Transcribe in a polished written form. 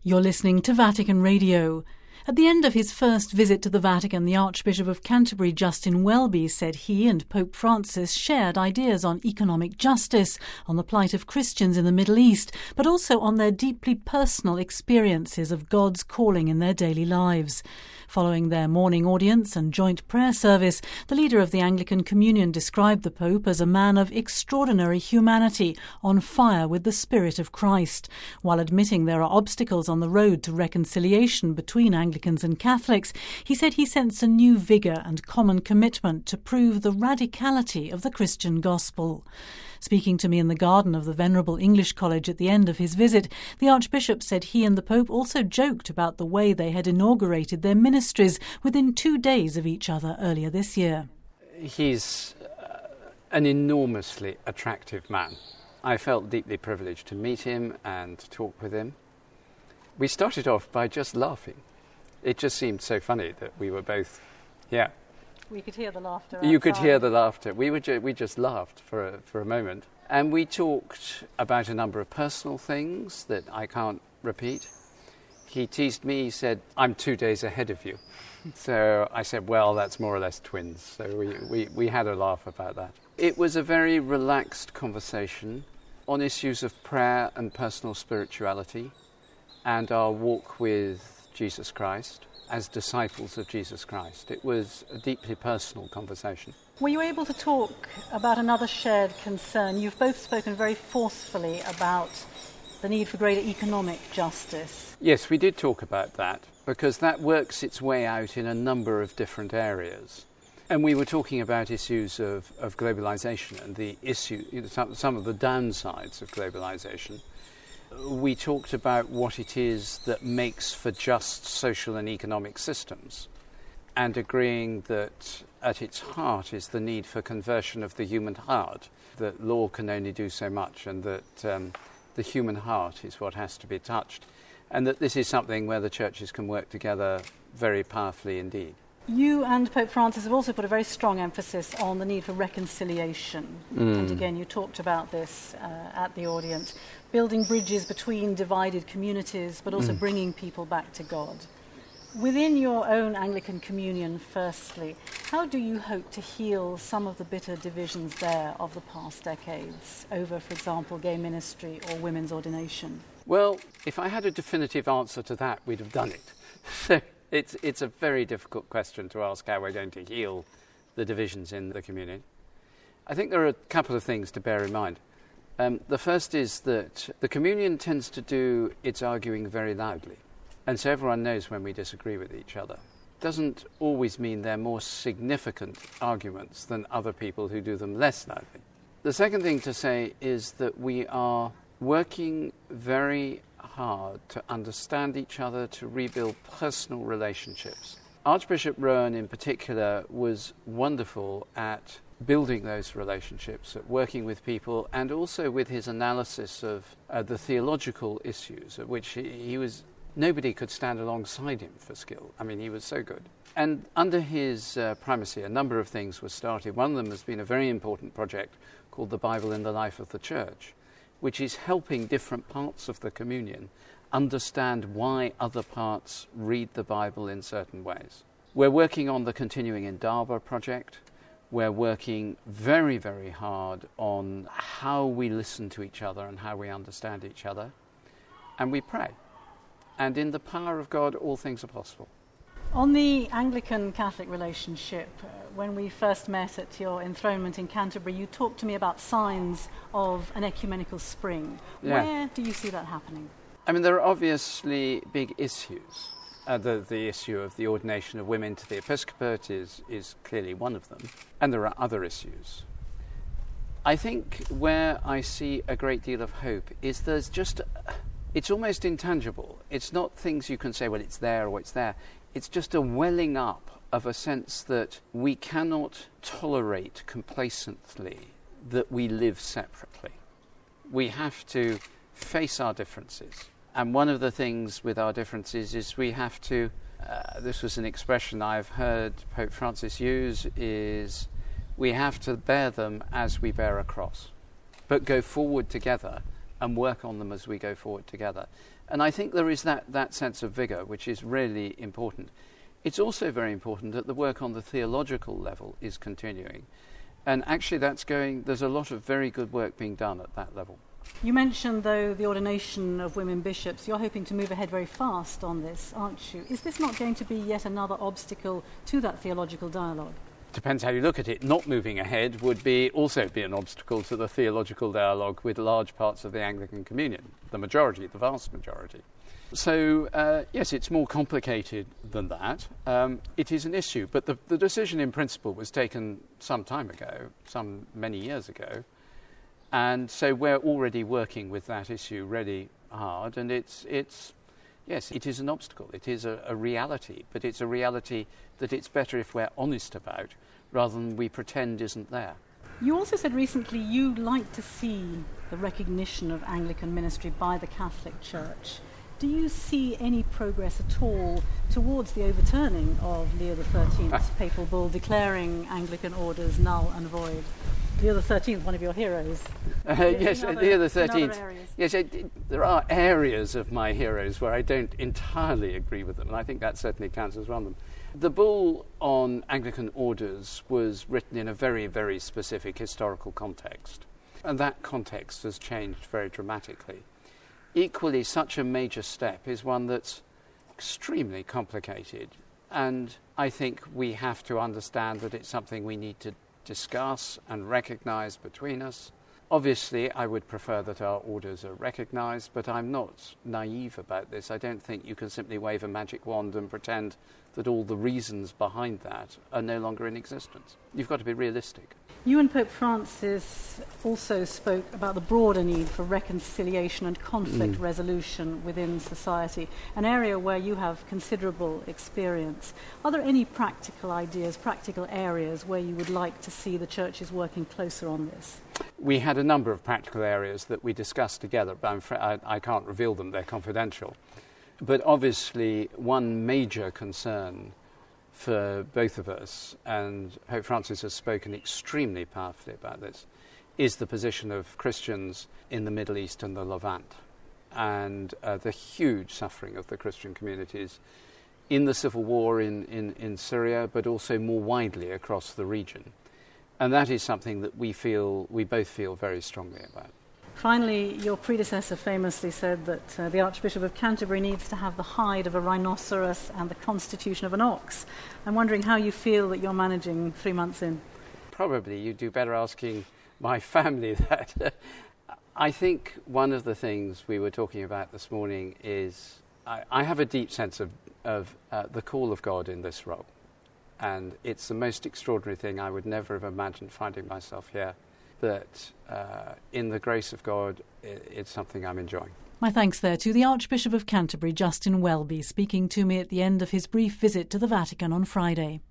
You're listening to Vatican Radio. At the end of his first visit to the Vatican, the Archbishop of Canterbury, Justin Welby, said he and Pope Francis shared ideas on economic justice, on the plight of Christians in the Middle East, but also on their deeply personal experiences of God's calling in their daily lives. Following their morning audience and joint prayer service, the leader of the Anglican Communion described the Pope as a man of extraordinary humanity, on fire with the Spirit of Christ. While admitting there are obstacles on the road to reconciliation between Anglicans and Catholics, he said he sensed a new vigour and common commitment to prove the radicality of the Christian gospel. Speaking to me in the garden of the Venerable English College at the end of his visit, the Archbishop said he and the Pope also joked about the way they had inaugurated their ministries within 2 days of each other earlier this year. He's an enormously attractive man. I felt deeply privileged to meet him and talk with him. We started off by just laughing. It just seemed so funny that we were both, We could hear the laughter. You could hear the laughter. We just laughed for a moment. And we talked about a number of personal things that I can't repeat. He teased me, he said, "I'm 2 days ahead of you." So I said, well, that's more or less twins. So we had a laugh about that. It was a very relaxed conversation on issues of prayer and personal spirituality and our walk with Jesus Christ as disciples of Jesus Christ. It was a deeply personal conversation. Were you able to talk about another shared concern? You've both spoken very forcefully about the need for greater economic justice. Yes, we did talk about that, because that works its way out in a number of different areas. And we were talking about issues of globalisation and the issue, some of the downsides of globalisation. We talked about what it is that makes for just social and economic systems, and agreeing that at its heart is the need for conversion of the human heart, that law can only do so much, and that the human heart is what has to be touched, and that this is something where the churches can work together very powerfully indeed. You and Pope Francis have also put a very strong emphasis on the need for reconciliation. And again, you talked about this at the audience, building bridges between divided communities, but also bringing people back to God. Within your own Anglican Communion, firstly, how do you hope to heal some of the bitter divisions there of the past decades over, for example, gay ministry or women's ordination? Well, if I had a definitive answer to that, we'd have done it. So it's a very difficult question to ask how we're going to heal the divisions in the communion. I think there are a couple of things to bear in mind. The first is that the communion tends to do its arguing very loudly, and so everyone knows when we disagree with each other. Doesn't always mean they're more significant arguments than other people who do them less loudly. The second thing to say is that we are working very hard to understand each other, to rebuild personal relationships. Archbishop Rowan in particular was wonderful at building those relationships, at working with people, and also with his analysis of the theological issues, at which nobody could stand alongside him for skill. I mean, he was so good. And under his primacy, a number of things were started. One of them has been a very important project called The Bible in the Life of the Church, which is helping different parts of the communion understand why other parts read the Bible in certain ways. We're working on the Continuing Indaba project. We're working very, very hard on how we listen to each other and how we understand each other. And we pray. And in the power of God, all things are possible. On the Anglican-Catholic relationship, when we first met at your enthronement in Canterbury, you talked to me about signs of an ecumenical spring. Yeah. Where do you see that happening? I mean, there are obviously big issues. The issue of the ordination of women to the episcopate is clearly one of them. And there are other issues. I think where I see a great deal of hope is it's almost intangible. It's not things you can say, well, it's there or it's there. It's just a welling up of a sense that we cannot tolerate complacently that we live separately. We have to face our differences. And one of the things with our differences is we have to, this was an expression I've heard Pope Francis use, is we have to bear them as we bear a cross, but go forward together and work on them as we go forward together. And I think there is that sense of vigour, which is really important. It's also very important that the work on the theological level is continuing. And actually there's a lot of very good work being done at that level. You mentioned, though, the ordination of women bishops. You're hoping to move ahead very fast on this, aren't you? Is this not going to be yet another obstacle to that theological dialogue? Depends how you look at it. Not moving ahead would also be an obstacle to the theological dialogue with large parts of the Anglican Communion, the vast majority. So, yes, it's more complicated than that. It is an issue, but the decision in principle was taken some time ago, many years ago, and so we're already working with that issue really hard, and yes, it is an obstacle. It is a reality, but it's a reality that it's better if we're honest about rather than we pretend isn't there. You also said recently you'd like to see the recognition of Anglican ministry by the Catholic Church. Do you see any progress at all towards the overturning of Leo XIII's papal bull declaring Anglican orders null and void? Leo XIII, one of your heroes. Yes, Leo XIII. Yes, there are areas of my heroes where I don't entirely agree with them, and I think that certainly counts as one of them. The bull on Anglican orders was written in a very, very specific historical context, and that context has changed very dramatically. Equally, such a major step is one that's extremely complicated, and I think we have to understand that it's something we need to discuss and recognise between us. Obviously, I would prefer that our orders are recognised, but I'm not naive about this. I don't think you can simply wave a magic wand and pretend that all the reasons behind that are no longer in existence. You've got to be realistic. You and Pope Francis also spoke about the broader need for reconciliation and conflict resolution within society, an area where you have considerable experience. Are there any practical ideas, practical areas where you would like to see the churches working closer on this? We had a number of practical areas that we discussed together, but I can't reveal them, they're confidential. But obviously one major concern for both of us, and Pope Francis has spoken extremely powerfully about this, is the position of Christians in the Middle East and the Levant, and the huge suffering of the Christian communities in the civil war in Syria, but also more widely across the region. And that is something that we both feel very strongly about. Finally, your predecessor famously said that the Archbishop of Canterbury needs to have the hide of a rhinoceros and the constitution of an ox. I'm wondering how you feel that you're managing 3 months in. Probably you'd do better asking my family that. I think one of the things we were talking about this morning is I have a deep sense of the call of God in this role. And it's the most extraordinary thing. I would never have imagined finding myself here. That in the grace of God, it's something I'm enjoying. My thanks there to the Archbishop of Canterbury, Justin Welby, speaking to me at the end of his brief visit to the Vatican on Friday.